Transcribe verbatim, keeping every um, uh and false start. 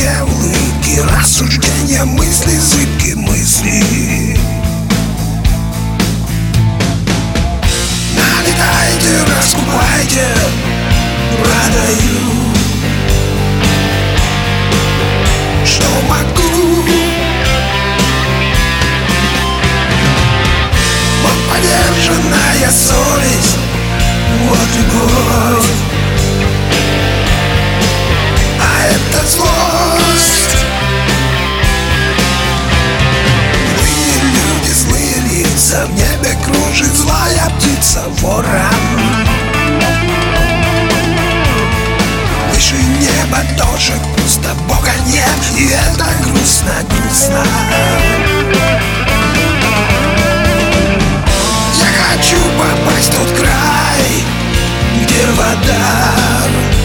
улыбки, улыбки, рассуждения, мысли, зыбкие мысли. Налетайте, раскупайте, продаю, что могу. Вот подержанная совесть, вот любовь, а это злость. Злые люди, злые лица, в небе кружит злая птица, ворон. Выше неба тоже пусто, Бога нет, и это грустно, грустно. Я хочу попасть в тот край, где вода